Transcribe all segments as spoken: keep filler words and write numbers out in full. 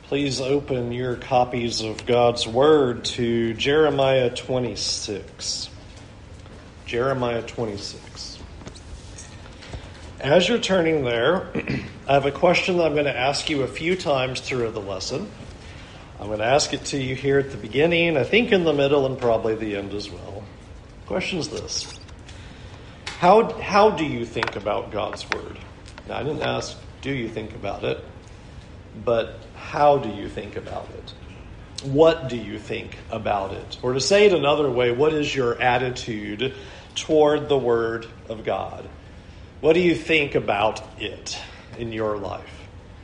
Please open your copies of God's Word to Jeremiah twenty-six. Jeremiah twenty-six. As you're turning there, I have a question that I'm going to ask you a few times through the lesson. I'm going to ask it to you here at the beginning, I think in the middle, and probably the end as well. The question is this. How, how do you think about God's Word? Now, I didn't ask, do you think about it? But how do you think about it? What do you think about it? Or to say it another way, what is your attitude toward the Word of God? What do you think about it in your life?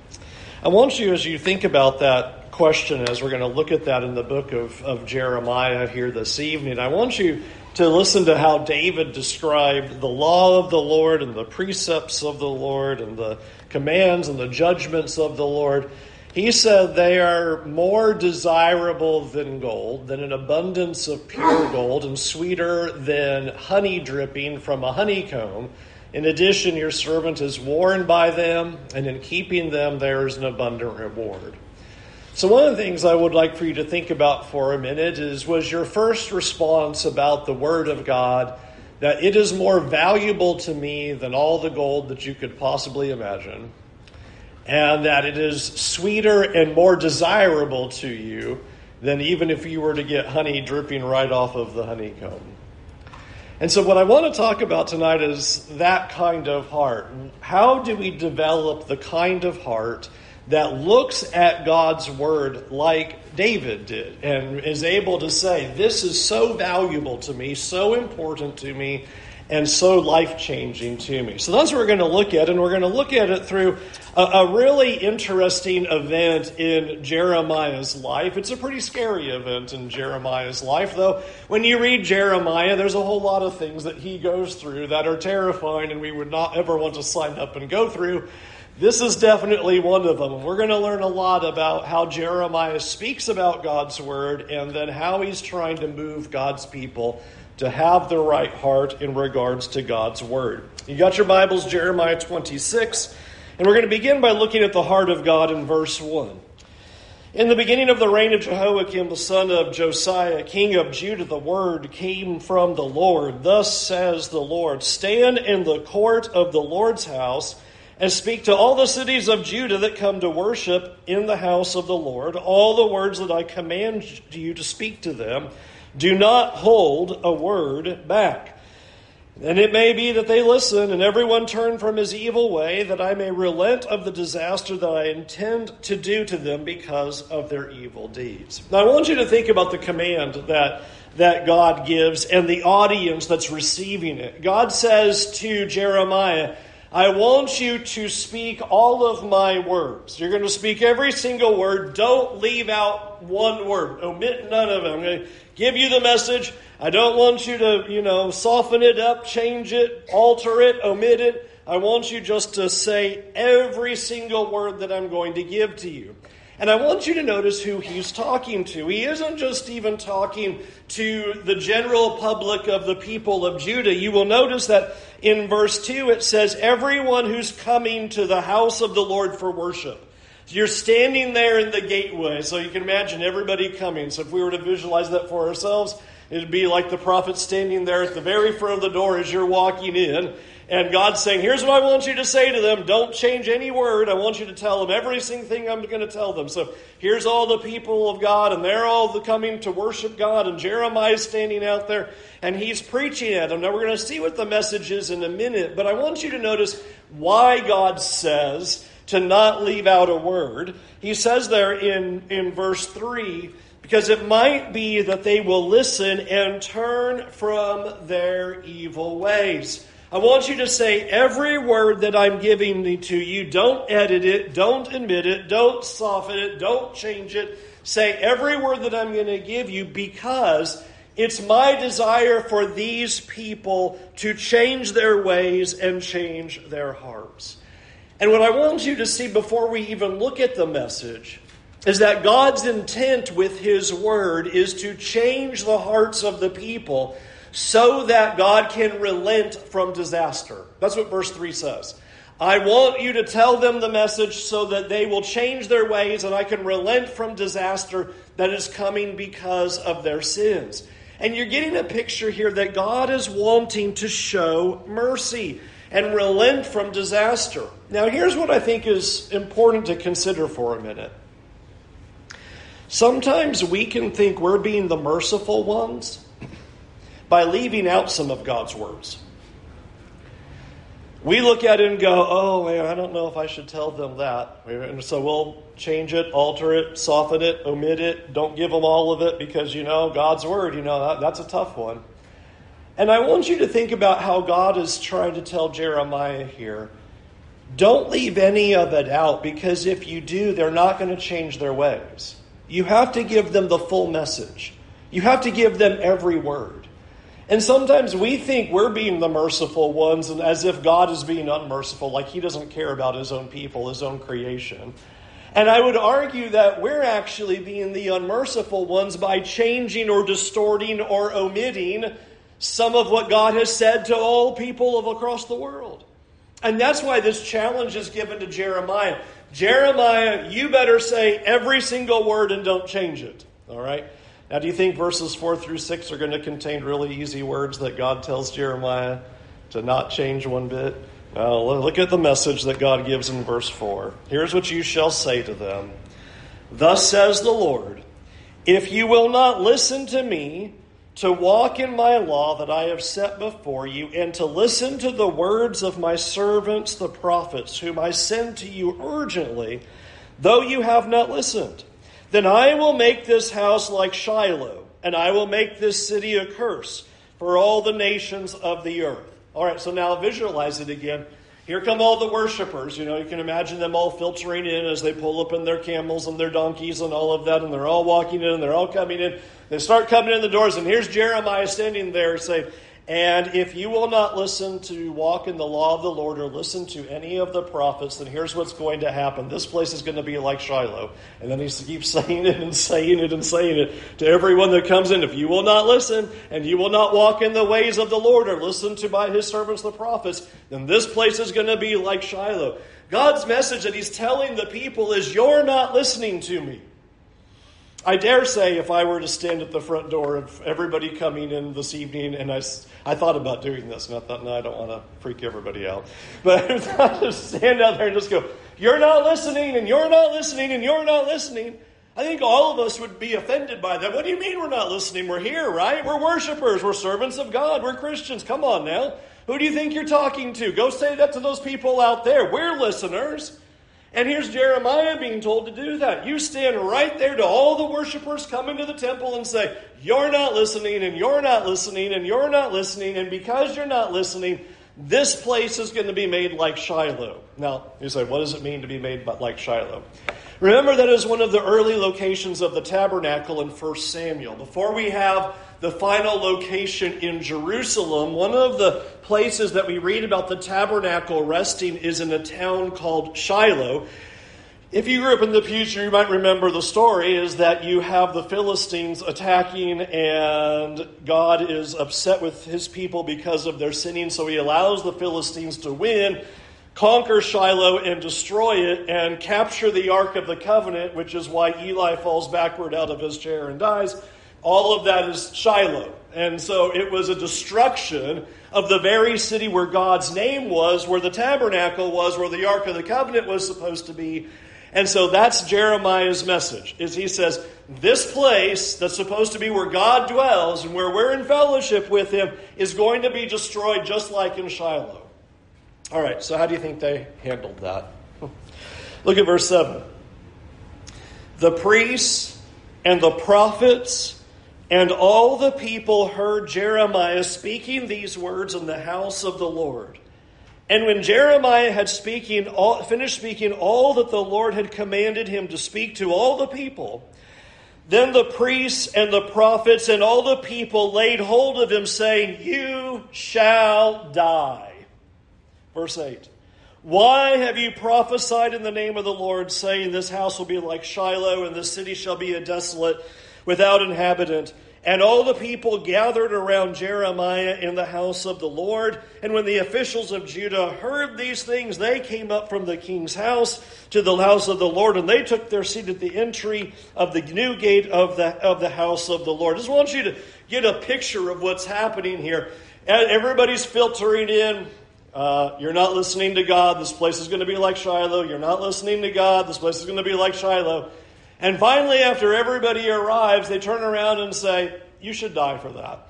I want you, as you think about that question, as we're going to look at that in the book of, of Jeremiah here this evening, I want you to listen to how David described the law of the Lord and the precepts of the Lord and the commands and the judgments of the Lord. He said they are more desirable than gold, than an abundance of pure gold, and sweeter than honey dripping from a honeycomb. In addition, your servant is warned by them, and in keeping them there is an abundant reward. So one of the things I would like for you to think about for a minute is, was your first response about the Word of God that it is more valuable to me than all the gold that you could possibly imagine, and that it is sweeter and more desirable to you than even if you were to get honey dripping right off of the honeycomb? And so what I want to talk about tonight is that kind of heart. How do we develop the kind of heart that looks at God's Word like David did and is able to say, this is so valuable to me, so important to me, and so life-changing to me? So that's what we're going to look at, and we're going to look at it through a, a really interesting event in Jeremiah's life. It's a pretty scary event in Jeremiah's life, though. When you read Jeremiah, there's a whole lot of things that he goes through that are terrifying and we would not ever want to sign up and go through. This is definitely one of them. We're going to learn a lot about how Jeremiah speaks about God's Word and then how he's trying to move God's people to have the right heart in regards to God's Word. You got your Bibles, Jeremiah twenty-six, and we're going to begin by looking at the heart of God in verse one. In the beginning of the reign of Jehoiakim, the son of Josiah, king of Judah, the word came from the Lord. Thus says the Lord, stand in the court of the Lord's house and speak to all the cities of Judah that come to worship in the house of the Lord all the words that I command you to speak to them. Do not hold a word back. And it may be that they listen and everyone turn from his evil way, that I may relent of the disaster that I intend to do to them because of their evil deeds. Now I want you to think about the command that, that God gives and the audience that's receiving it. God says to Jeremiah, I want you to speak all of my words. You're going to speak every single word. Don't leave out one word. Omit none of it. I'm going to give you the message. I don't want you to, you know, soften it up, change it, alter it, omit it. I want you just to say every single word that I'm going to give to you. And I want you to notice who he's talking to. He isn't just even talking to the general public of the people of Judah. You will notice that in verse two it says, everyone who's coming to the house of the Lord for worship. You're standing there in the gateway, so you can imagine everybody coming. So if we were to visualize that for ourselves, it'd be like the prophet standing there at the very front of the door as you're walking in. And God's saying, here's what I want you to say to them. Don't change any word. I want you to tell them every single thing I'm going to tell them. So here's all the people of God, and they're all coming to worship God. And Jeremiah's standing out there, and he's preaching at them. Now we're going to see what the message is in a minute, but I want you to notice why God says to not leave out a word. He says there in, in verse three, because it might be that they will listen and turn from their evil ways. I want you to say every word that I'm giving to you. Don't edit it. Don't omit it. Don't soften it. Don't change it. Say every word that I'm going to give you, because it's my desire for these people to change their ways and change their hearts. And what I want you to see before we even look at the message is that God's intent with His Word is to change the hearts of the people so that God can relent from disaster. That's what verse three says. I want you to tell them the message so that they will change their ways and I can relent from disaster that is coming because of their sins. And you're getting a picture here that God is wanting to show mercy and relent from disaster. Now, here's what I think is important to consider for a minute. Sometimes we can think we're being the merciful ones by leaving out some of God's words. We look at it and go, oh, man, I don't know if I should tell them that. And so we'll change it, alter it, soften it, omit it, don't give them all of it because, you know, God's word, you know, that, that's a tough one. And I want you to think about how God is trying to tell Jeremiah here, don't leave any of it out because if you do, they're not going to change their ways. You have to give them the full message. You have to give them every word. And sometimes we think we're being the merciful ones and as if God is being unmerciful, like he doesn't care about his own people, his own creation. And I would argue that we're actually being the unmerciful ones by changing or distorting or omitting some of what God has said to all people of across the world. And that's why this challenge is given to Jeremiah. Jeremiah, you better say every single word and don't change it. All right? Now, do you think verses four through six are going to contain really easy words that God tells Jeremiah to not change one bit? Now, look at the message that God gives in verse four. Here's what you shall say to them. Thus says the Lord, if you will not listen to me, to walk in my law that I have set before you, and to listen to the words of my servants, the prophets, whom I send to you urgently, though you have not listened, then I will make this house like Shiloh, and I will make this city a curse for all the nations of the earth. All right, so now visualize it again. Here come all the worshipers. You know, you can imagine them all filtering in as they pull up in their camels and their donkeys and all of that, and they're all walking in, and they're all coming in. They start coming in the doors, and here's Jeremiah standing there saying, and if you will not listen to walk in the law of the Lord or listen to any of the prophets, then here's what's going to happen. This place is going to be like Shiloh. And then he keeps saying it and saying it and saying it to everyone that comes in. If you will not listen and you will not walk in the ways of the Lord or listen to by his servants, the prophets, then this place is going to be like Shiloh. God's message that he's telling the people is, you're not listening to me. I dare say if I were to stand at the front door of everybody coming in this evening, and I, I thought about doing this, and I thought, no, I don't want to freak everybody out. But I thought to stand out there and just go, you're not listening, and you're not listening, and you're not listening. I think all of us would be offended by that. What do you mean we're not listening? We're here, right? We're worshipers. We're servants of God. We're Christians. Come on now. Who do you think you're talking to? Go say that to those people out there. We're listeners. And here's Jeremiah being told to do that. You stand right there to all the worshipers coming to the temple and say, you're not listening, and you're not listening, and you're not listening, and because you're not listening, this place is going to be made like Shiloh. Now, you say, what does it mean to be made like Shiloh? Remember that is one of the early locations of the tabernacle in First Samuel. Before we have the final location in Jerusalem, one of the places that we read about the tabernacle resting is in a town called Shiloh. If you grew up in the future, you might remember the story is that you have the Philistines attacking and God is upset with his people because of their sinning, so he allows the Philistines to win, conquer Shiloh and destroy it and capture the Ark of the Covenant, which is why Eli falls backward out of his chair and dies. All of that is Shiloh. And so it was a destruction of the very city where God's name was, where the tabernacle was, where the Ark of the Covenant was supposed to be. And so that's Jeremiah's message, is he says, this place that's supposed to be where God dwells and where we're in fellowship with him is going to be destroyed just like in Shiloh. All right, so how do you think they handled that? Look at verse seven. The priests and the prophets and all the people heard Jeremiah speaking these words in the house of the Lord. And when Jeremiah had speaking, all, finished speaking all that the Lord had commanded him to speak to all the people, then the priests and the prophets and all the people laid hold of him, saying, you shall die. Verse eight. Why have you prophesied in the name of the Lord, saying, this house will be like Shiloh, and this city shall be a desolate, without inhabitant? And all the people gathered around Jeremiah in the house of the Lord. And when the officials of Judah heard these things, they came up from the king's house to the house of the Lord, and they took their seat at the entry of the new gate of the, of the house of the Lord. I just want you to get a picture of what's happening here. Everybody's filtering in. Uh, you're not listening to God. This place is going to be like Shiloh. You're not listening to God. This place is going to be like Shiloh. And finally, after everybody arrives, they turn around and say, you should die for that.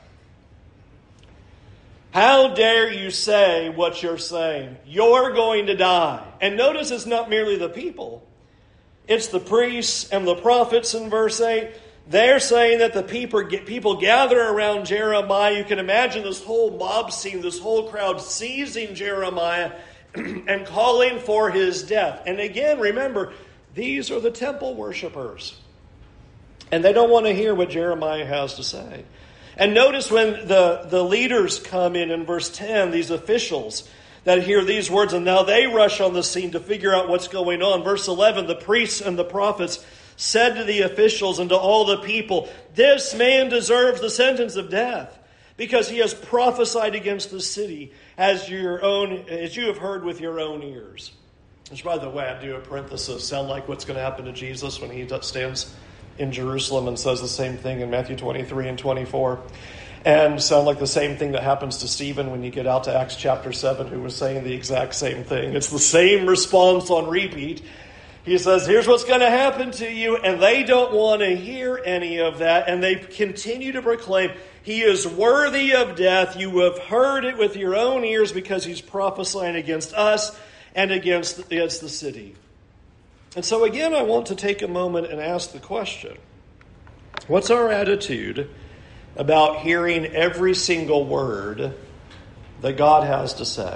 How dare you say what you're saying? You're going to die. And notice it's not merely the people. It's the priests and the prophets in verse eight. They're saying that the people, people gather around Jeremiah. You can imagine this whole mob scene, this whole crowd seizing Jeremiah and calling for his death. And again, remember, these are the temple worshipers. And they don't want to hear what Jeremiah has to say. And notice when the, the leaders come in in verse ten, these officials that hear these words, and now they rush on the scene to figure out what's going on. Verse eleven, the priests and the prophets said to the officials and to all the people, this man deserves the sentence of death, because he has prophesied against the city as your own, as you have heard with your own ears. Which, by the way, I do a parenthesis, sound like what's going to happen to Jesus when he stands in Jerusalem and says the same thing in Matthew twenty-three and twenty-four. And sound like the same thing that happens to Stephen when you get out to Acts chapter seven, who was saying the exact same thing. It's the same response on repeat. He says, here's what's going to happen to you, and they don't want to hear any of that, and they continue to proclaim, he is worthy of death. You have heard it with your own ears because he's prophesying against us and against, against the city. And so again, I want to take a moment and ask the question, what's our attitude about hearing every single word that God has to say?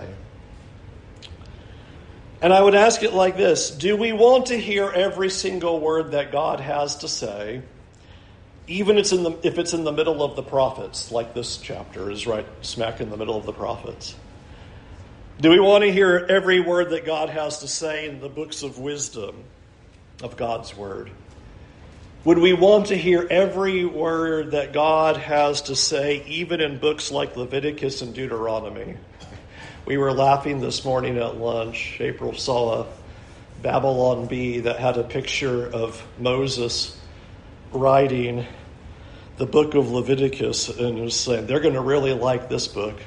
And I would ask it like this, do we want to hear every single word that God has to say, even it's in the, if it's in the middle of the prophets, like this chapter is right smack in the middle of the prophets? Do we want to hear every word that God has to say in the books of wisdom of God's word? Would we want to hear every word that God has to say, even in books like Leviticus and Deuteronomy? We were laughing this morning at lunch. April saw a Babylon Bee that had a picture of Moses writing the book of Leviticus and was saying, they're going to really like this book.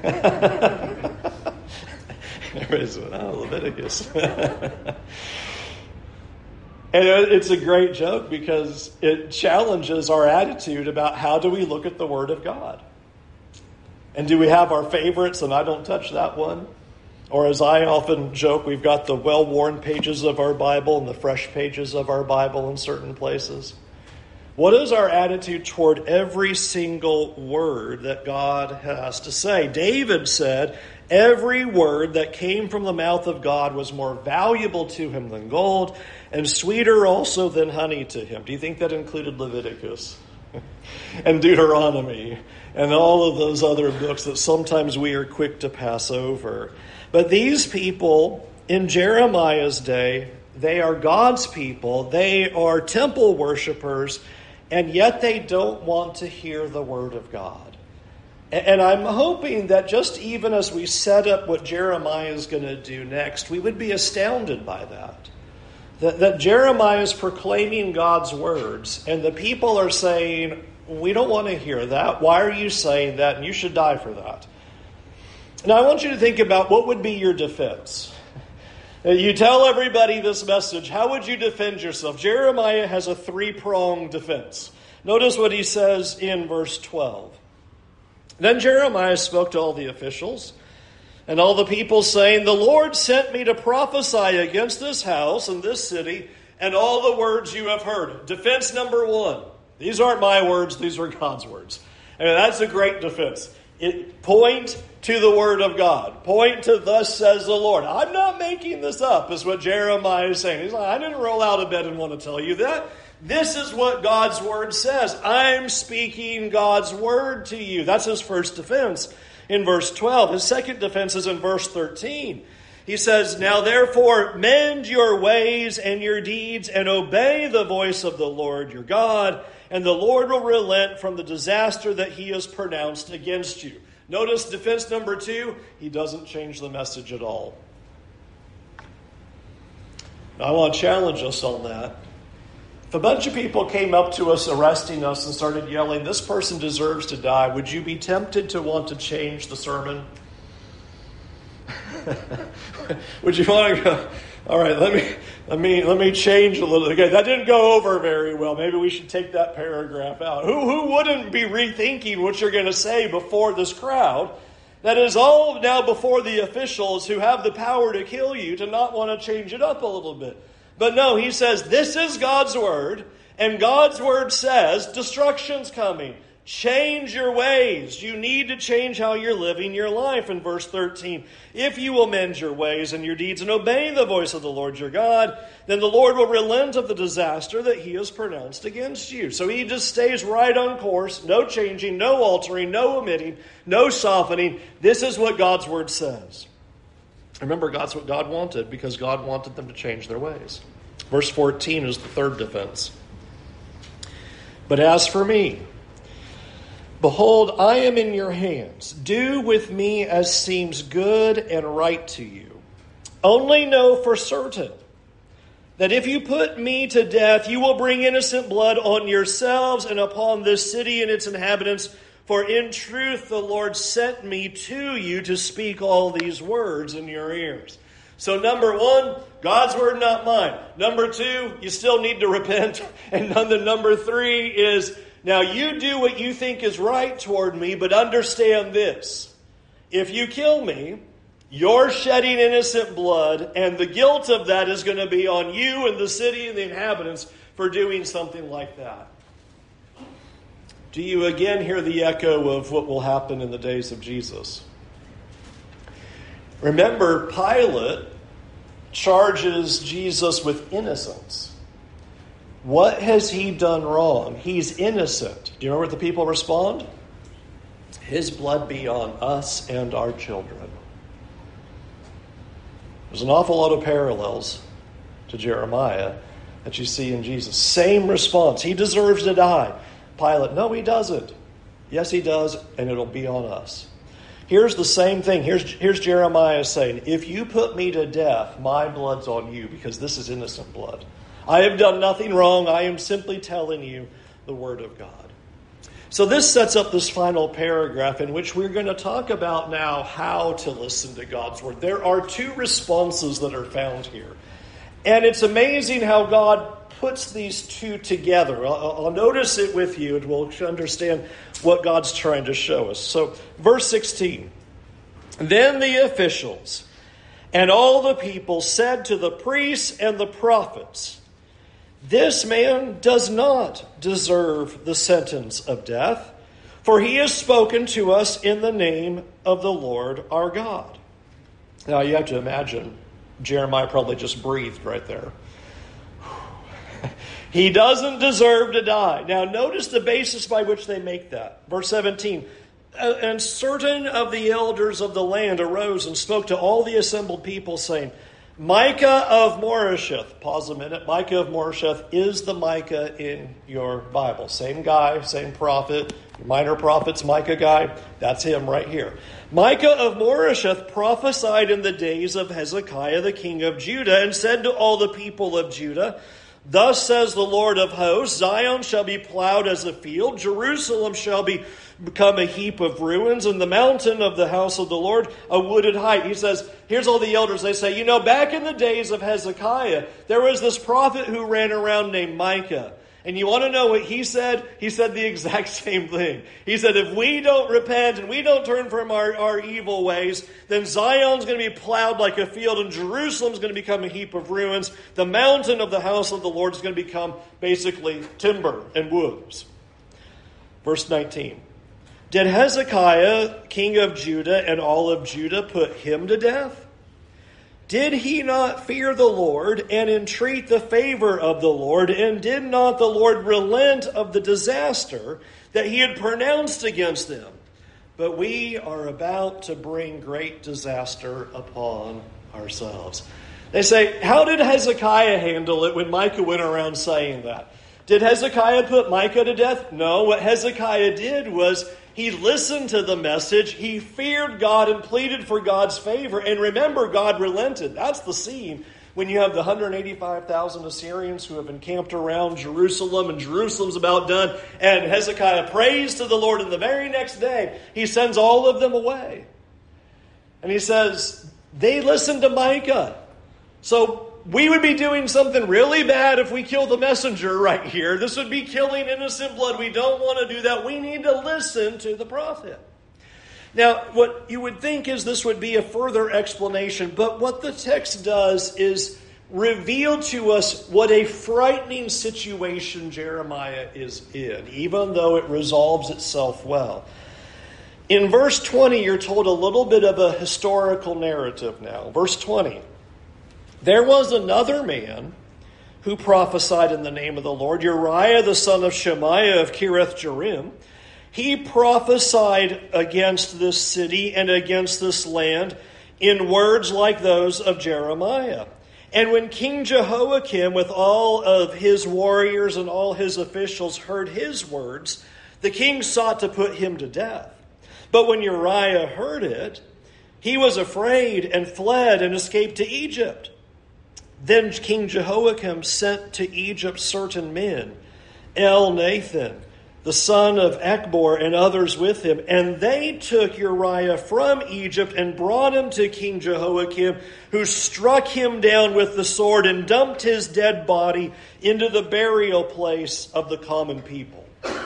Everybody said, oh, Leviticus. And it's a great joke because it challenges our attitude about how do we look at the Word of God. And do we have our favorites and I don't touch that one? Or as I often joke, we've got the well-worn pages of our Bible and the fresh pages of our Bible in certain places. What is our attitude toward every single word that God has to say? David said, every word that came from the mouth of God was more valuable to him than gold, and sweeter also than honey to him. Do you think that included Leviticus and Deuteronomy and all of those other books that sometimes we are quick to pass over? But these people in Jeremiah's day, they are God's people. They are temple worshipers, and yet they don't want to hear the word of God. And I'm hoping that just even as we set up what Jeremiah is going to do next, we would be astounded by that. That, that Jeremiah is proclaiming God's words, and the people are saying, we don't want to hear that. Why are you saying that? And you should die for that. Now, I want you to think about what would be your defense. You tell everybody this message. How would you defend yourself? Jeremiah has a three-pronged defense. Notice what he says in verse twelve. Then Jeremiah spoke to all the officials and all the people, saying, the Lord sent me to prophesy against this house and this city and all the words you have heard. Defense number one. These aren't my words. These are God's words. And that's a great defense. It, point to the word of God. Point to thus says the Lord. I'm not making this up, is what Jeremiah is saying. He's like, I didn't roll out of bed and want to tell you that. This is what God's word says. I'm speaking God's word to you. That's his first defense in verse twelve. His second defense is in verse thirteen. He says, now therefore mend your ways and your deeds and obey the voice of the Lord your God, and the Lord will relent from the disaster that he has pronounced against you. Notice defense number two, he doesn't change the message at all. Now, I want to challenge us on that. If a bunch of people came up to us arresting us and started yelling, this person deserves to die, would you be tempted to want to change the sermon? Would you want to go, all right, let me let me let me change a little. Okay, that didn't go over very well. Maybe we should take that paragraph out. Who who wouldn't be rethinking what you're going to say before this crowd? That is all now before the officials who have the power to kill you to not want to change it up a little bit. But no, he says, this is God's word, and God's word says destruction's coming. Change your ways. You need to change how you're living your life. In verse thirteen, if you will mend your ways and your deeds and obey the voice of the Lord your God, then the Lord will relent of the disaster that he has pronounced against you. So he just stays right on course. No changing, no altering, no omitting, no softening. This is what God's word says. Remember, God's what God wanted, because God wanted them to change their ways. Verse fourteen is the third defense. But as for me, behold, I am in your hands. Do with me as seems good and right to you. Only know for certain that if you put me to death, you will bring innocent blood on yourselves and upon this city and its inhabitants. For in truth the Lord sent me to you to speak all these words in your ears. So number one, God's word, not mine. Number two, you still need to repent. And then the number three is, now you do what you think is right toward me, but understand this. If you kill me, you're shedding innocent blood, and the guilt of that is going to be on you and the city and the inhabitants for doing something like that. Do you again hear the echo of what will happen in the days of Jesus? Remember, Pilate charges Jesus with innocence. What has he done wrong? He's innocent. Do you remember what the people respond? His blood be on us and our children. There's an awful lot of parallels to Jeremiah that you see in Jesus. Same response. He deserves to die. Pilate, no, he doesn't. Yes, he does, and it'll be on us. Here's the same thing. Here's, here's Jeremiah saying, if you put me to death, my blood's on you, because this is innocent blood. I have done nothing wrong. I am simply telling you the word of God. So this sets up this final paragraph in which we're going to talk about now how to listen to God's word. There are two responses that are found here. And it's amazing how God puts these two together. I'll, I'll notice it with you and we'll understand what God's trying to show us. So verse sixteen, then the officials and all the people said to the priests and the prophets, this man does not deserve the sentence of death, for he has spoken to us in the name of the Lord our God. Now you have to imagine, Jeremiah probably just breathed right there. He doesn't deserve to die. Now notice the basis by which they make that. Verse seventeen, and certain of the elders of the land arose and spoke to all the assembled people, saying, Micah of Moresheth. Pause a minute. Micah of Moresheth is the Micah in your Bible. Same guy, same prophet. Your minor prophet's Micah guy. That's him right here. Micah of Moresheth prophesied in the days of Hezekiah, the king of Judah, and said to all the people of Judah, thus says the Lord of hosts, Zion shall be plowed as a field, Jerusalem shall be become a heap of ruins, and the mountain of the house of the Lord a wooded height. He says, here's all the elders. They say, you know, back in the days of Hezekiah, there was this prophet who ran around named Micah. And you want to know what he said? He said the exact same thing. He said, if we don't repent and we don't turn from our, our evil ways, then Zion's going to be plowed like a field and Jerusalem's going to become a heap of ruins. The mountain of the house of the Lord is going to become basically timber and woods. Verse nineteen. Did Hezekiah, king of Judah, and all of Judah put him to death? Did he not fear the Lord and entreat the favor of the Lord? And did not the Lord relent of the disaster that he had pronounced against them? But we are about to bring great disaster upon ourselves. They say, how did Hezekiah handle it when Micah went around saying that? Did Hezekiah put Micah to death? No. What Hezekiah did was he listened to the message, he feared God and pleaded for God's favor. And remember, God relented. That's the scene when you have the one hundred eighty-five thousand Assyrians who have encamped around Jerusalem, and Jerusalem's about done. And Hezekiah prays to the Lord, and the very next day he sends all of them away. And he says, they listened to Micah. So we would be doing something really bad if we kill the messenger right here. This would be killing innocent blood. We don't want to do that. We need to listen to the prophet. Now, what you would think is this would be a further explanation, but what the text does is reveal to us what a frightening situation Jeremiah is in, even though it resolves itself well. In verse twenty, you're told a little bit of a historical narrative now. Verse twenty. There was another man who prophesied in the name of the Lord, Uriah the son of Shemaiah of Kiriath Jearim. He prophesied against this city and against this land in words like those of Jeremiah. And when King Jehoiakim with all of his warriors and all his officials heard his words, the king sought to put him to death. But when Uriah heard it, he was afraid and fled and escaped to Egypt. Then King Jehoiakim sent to Egypt certain men, Elnathan, the son of Achbor, and others with him. And they took Uriah from Egypt and brought him to King Jehoiakim, who struck him down with the sword and dumped his dead body into the burial place of the common people.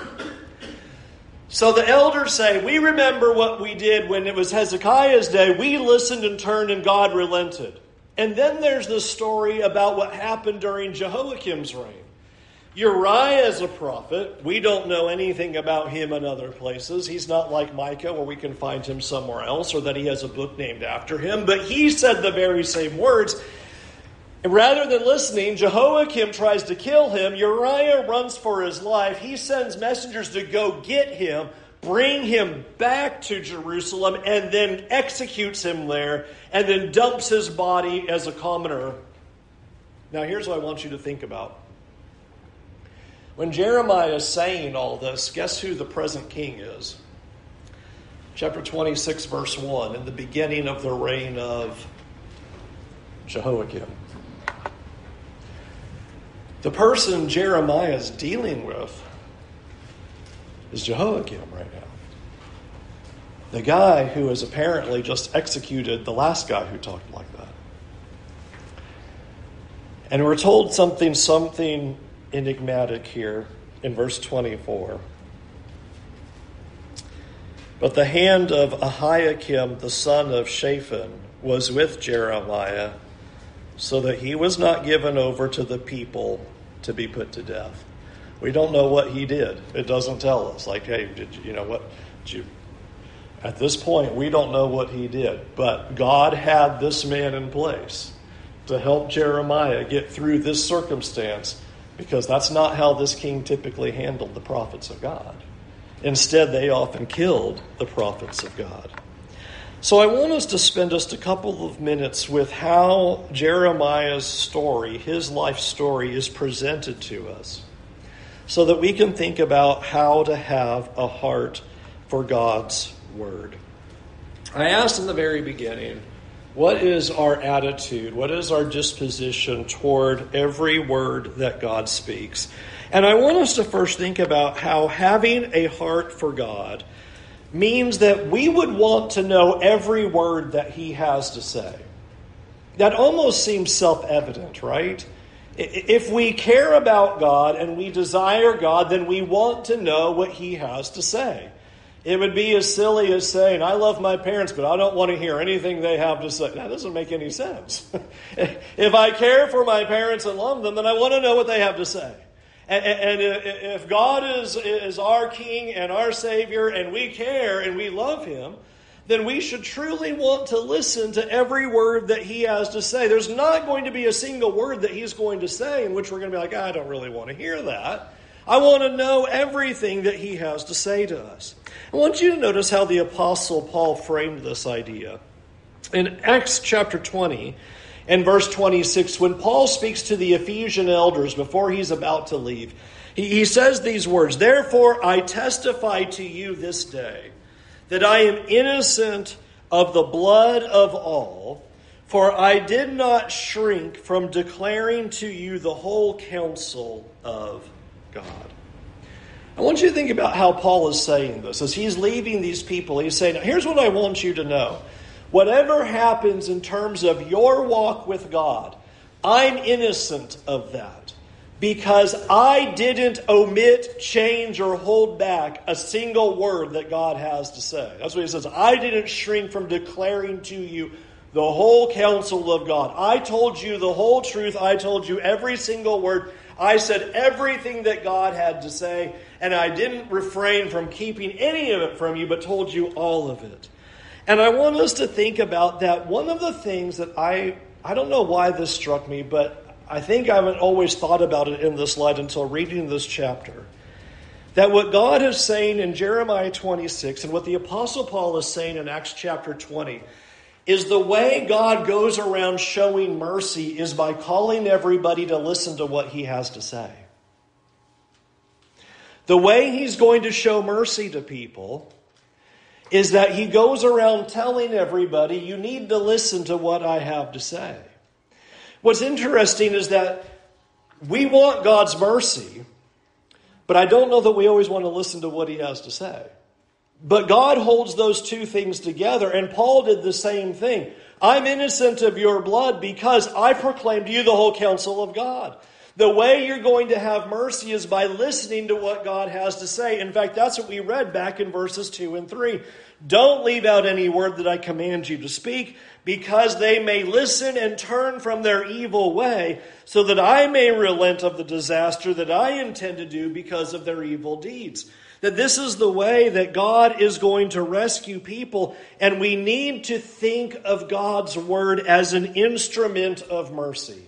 So the elders say, we remember what we did when it was Hezekiah's day. We listened and turned and God relented. And then there's this story about what happened during Jehoiakim's reign. Uriah is a prophet. We don't know anything about him in other places. He's not like Micah, where we can find him somewhere else, or that he has a book named after him. But he said the very same words. And rather than listening, Jehoiakim tries to kill him. Uriah runs for his life. He sends messengers to go get him, bring him back to Jerusalem, and then executes him there, and then dumps his body as a commoner. Now here's what I want you to think about. When Jeremiah is saying all this, guess who the present king is? Chapter twenty-six, verse one, in the beginning of the reign of Jehoiakim. The person Jeremiah is dealing with is Jehoiakim right now. The guy who has apparently just executed the last guy who talked like that. And we're told something, something enigmatic here in verse twenty-four. But the hand of Ahikam, the son of Shaphan, was with Jeremiah, so that he was not given over to the people to be put to death. We don't know what he did. It doesn't tell us. Like, hey, did you, you know what? Did you, at this point, we don't know what he did. But God had this man in place to help Jeremiah get through this circumstance, because that's not how this king typically handled the prophets of God. Instead, they often killed the prophets of God. So I want us to spend just a couple of minutes with how Jeremiah's story, his life story, is presented to us, so that we can think about how to have a heart for God's word. I asked in the very beginning, what is our attitude? What is our disposition toward every word that God speaks? And I want us to first think about how having a heart for God means that we would want to know every word that he has to say. That almost seems self-evident, right? If we care about God and we desire God, then we want to know what he has to say. It would be as silly as saying, I love my parents, but I don't want to hear anything they have to say. That doesn't make any sense. If I care for my parents and love them, then I want to know what they have to say. And if God is, is our King and our Savior, and we care and we love him, then we should truly want to listen to every word that he has to say. There's not going to be a single word that he's going to say in which we're going to be like, I don't really want to hear that. I want to know everything that he has to say to us. I want you to notice how the Apostle Paul framed this idea. In Acts chapter twenty and verse twenty-six, when Paul speaks to the Ephesian elders before he's about to leave, he, he says these words, "Therefore I testify to you this day that I am innocent of the blood of all, for I did not shrink from declaring to you the whole counsel of God." I want you to think about how Paul is saying this. As he's leaving these people, he's saying, here's what I want you to know. Whatever happens in terms of your walk with God, I'm innocent of that because I didn't omit, change, or hold back a single word that God has to say. That's what he says. I didn't shrink from declaring to you the whole counsel of God. I told you the whole truth. I told you every single word. I said everything that God had to say, and I didn't refrain from keeping any of it from you, but told you all of it. And I want us to think about that. One of the things that I, I don't know why this struck me, but I think I haven't always thought about it in this light until reading this chapter. That what God is saying in Jeremiah twenty-six and what the Apostle Paul is saying in Acts chapter twenty is the way God goes around showing mercy is by calling everybody to listen to what he has to say. The way he's going to show mercy to people is that he goes around telling everybody, you need to listen to what I have to say. What's interesting is that we want God's mercy, but I don't know that we always want to listen to what he has to say. But God holds those two things together, and Paul did the same thing. I'm innocent of your blood because I proclaimed to you the whole counsel of God. The way you're going to have mercy is by listening to what God has to say. In fact, that's what we read back in verses two and three. Don't leave out any word that I command you to speak, because they may listen and turn from their evil way, so that I may relent of the disaster that I intend to do because of their evil deeds. That this is the way that God is going to rescue people, and we need to think of God's word as an instrument of mercy.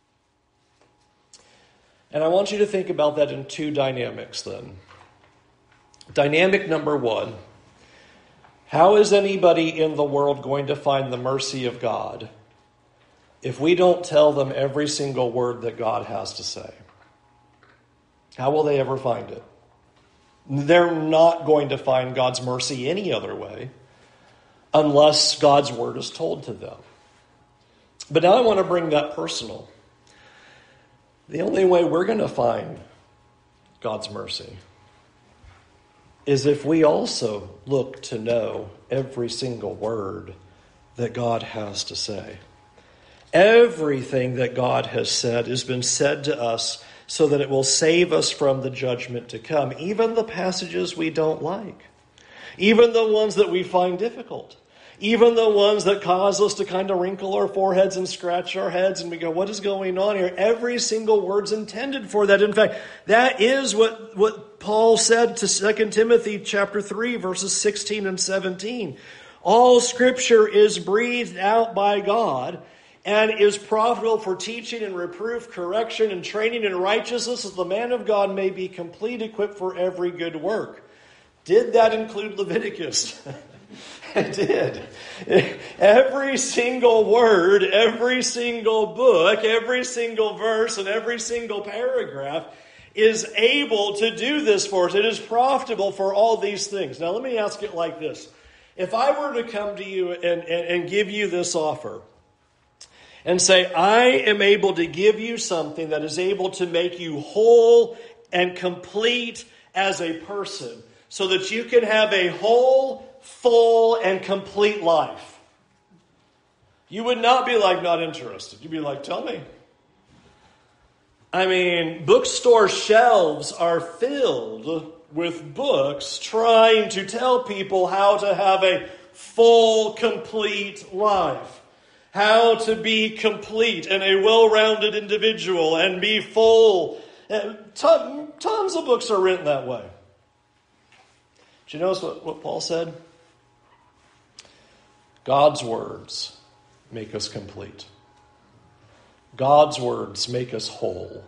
And I want you to think about that in two dynamics then. Dynamic number one, how is anybody in the world going to find the mercy of God if we don't tell them every single word that God has to say? How will they ever find it? They're not going to find God's mercy any other way unless God's word is told to them. But now I want to bring that personal. The only way we're going to find God's mercy is if we also look to know every single word that God has to say. Everything that God has said has been said to us so that it will save us from the judgment to come. Even the passages we don't like. Even the ones that we find difficult. Even the ones that cause us to kind of wrinkle our foreheads and scratch our heads and we go, what is going on here? Every single word's intended for that. In fact, that is what, what Paul said to Second Timothy chapter three, verses sixteen and seventeen. All Scripture is breathed out by God and is profitable for teaching and reproof, correction, and training in righteousness, as the man of God may be complete, equipped for every good work. Did that include Leviticus? It did. Every single word, every single book, every single verse, and every single paragraph is able to do this for us. It is profitable for all these things. Now let me ask it like this. If I were to come to you and, and, and give you this offer and say, I am able to give you something that is able to make you whole and complete as a person so that you can have a whole, full, and complete life. You would not be like, not interested. You'd be like, tell me. I mean, bookstore shelves are filled with books trying to tell people how to have a full, complete life. How to be complete and a well-rounded individual and be full. Tons of books are written that way. Do you notice what, what Paul said? God's words make us complete. God's words make us whole.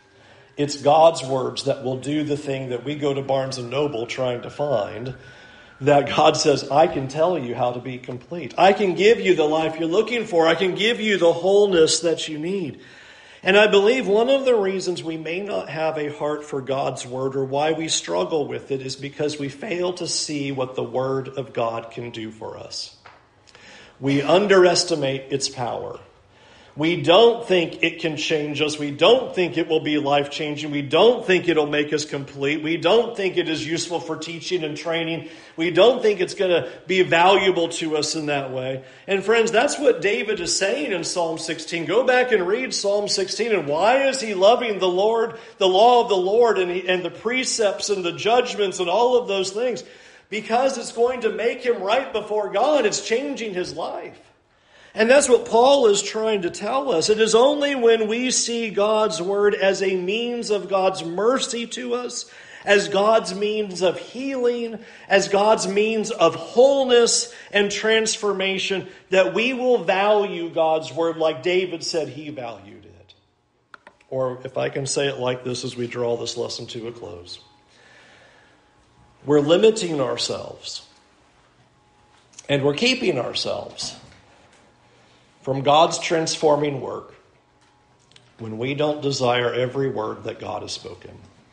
It's God's words that will do the thing that we go to Barnes and Noble trying to find, that God says, I can tell you how to be complete. I can give you the life you're looking for. I can give you the wholeness that you need. And I believe one of the reasons we may not have a heart for God's word, or why we struggle with it, is because we fail to see what the word of God can do for us. We underestimate its power. We don't think it can change us. We don't think it will be life-changing. We don't think it'll make us complete. We don't think it is useful for teaching and training. We don't think it's going to be valuable to us in that way. And friends, that's what David is saying in Psalm sixteen. Go back and read Psalm sixteen. And why is he loving the Lord, the law of the Lord, and, he, and the precepts and the judgments and all of those things? Because it's going to make him right before God. It's changing his life. And that's what Paul is trying to tell us. It is only when we see God's word as a means of God's mercy to us, as God's means of healing, as God's means of wholeness and transformation, that we will value God's word like David said he valued it. Or if I can say it like this as we draw this lesson to a close. We're limiting ourselves, and we're keeping ourselves from God's transforming work when we don't desire every word that God has spoken.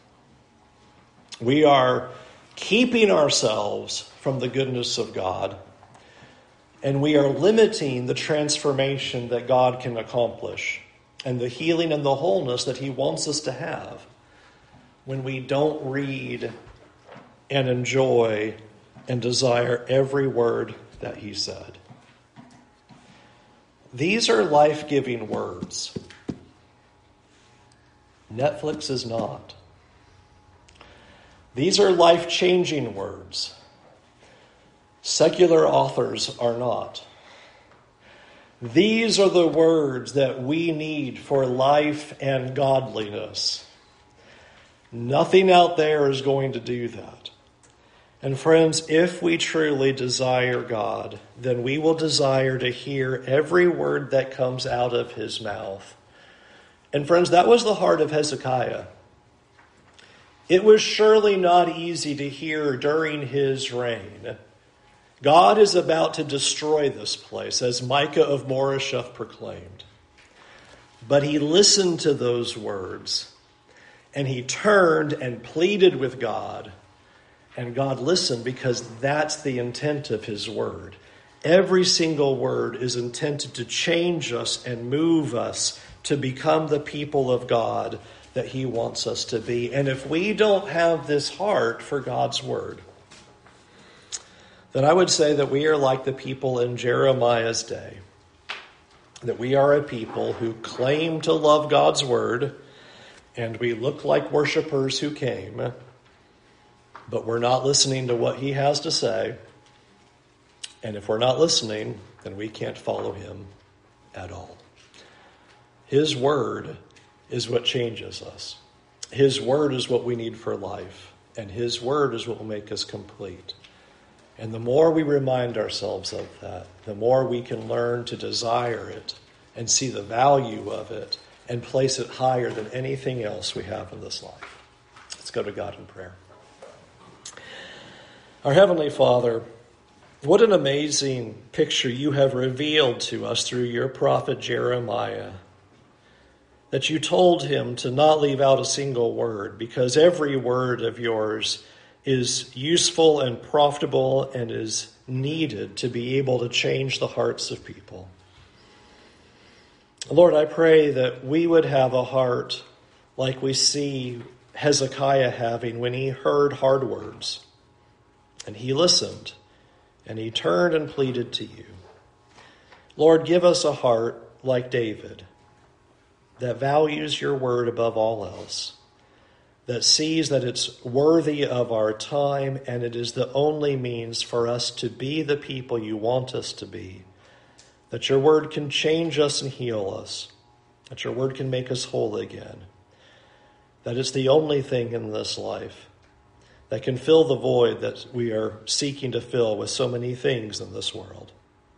We are keeping ourselves from the goodness of God, and we are limiting the transformation that God can accomplish and the healing and the wholeness that he wants us to have when we don't read and enjoy and desire every word that he said. These are life-giving words. Netflix is not. These are life-changing words. Secular authors are not. These are the words that we need for life and godliness. Nothing out there is going to do that. And friends, if we truly desire God, then we will desire to hear every word that comes out of his mouth. And friends, that was the heart of Hezekiah. It was surely not easy to hear during his reign. God is about to destroy this place, as Micah of Moresheth proclaimed. But he listened to those words, and he turned and pleaded with God. And God listened, because that's the intent of his word. Every single word is intended to change us and move us to become the people of God that he wants us to be. And if we don't have this heart for God's word, then I would say that we are like the people in Jeremiah's day. That we are a people who claim to love God's word, and we look like worshipers who came, but we're not listening to what he has to say. And if we're not listening, then we can't follow him at all. His word is what changes us. His word is what we need for life. And his word is what will make us complete. And the more we remind ourselves of that, the more we can learn to desire it and see the value of it and place it higher than anything else we have in this life. Let's go to God in prayer. Our Heavenly Father, what an amazing picture you have revealed to us through your prophet Jeremiah. That you told him to not leave out a single word, because every word of yours is useful and profitable and is needed to be able to change the hearts of people. Lord, I pray that we would have a heart like we see Hezekiah having when he heard hard words. And he listened, and he turned and pleaded to you. Lord, give us a heart like David, that values your word above all else, that sees that it's worthy of our time, and it is the only means for us to be the people you want us to be, that your word can change us and heal us, that your word can make us whole again, that it's the only thing in this life that can fill the void that we are seeking to fill with so many things in this world.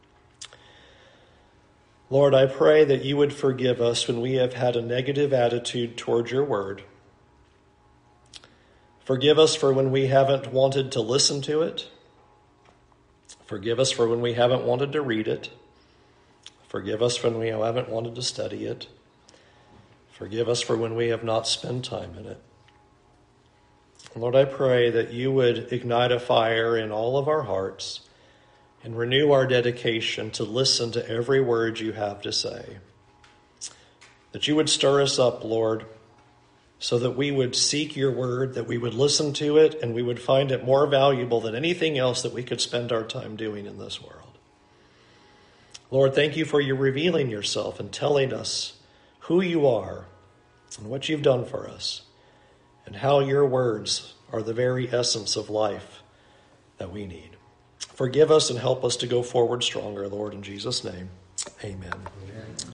Lord, I pray that you would forgive us when we have had a negative attitude toward your word. Forgive us for when we haven't wanted to listen to it, Forgive us for when we haven't wanted to read it. Forgive us when we haven't wanted to study it. Forgive us for when we have not spent time in it. Lord, I pray that you would ignite a fire in all of our hearts and renew our dedication to listen to every word you have to say. That you would stir us up, Lord, so that we would seek your word, that we would listen to it, and we would find it more valuable than anything else that we could spend our time doing in this world. Lord, thank you for your revealing yourself and telling us who you are and what you've done for us, and how your words are the very essence of life that we need. Forgive us and help us to go forward stronger, Lord, in Jesus' name. Amen. Amen.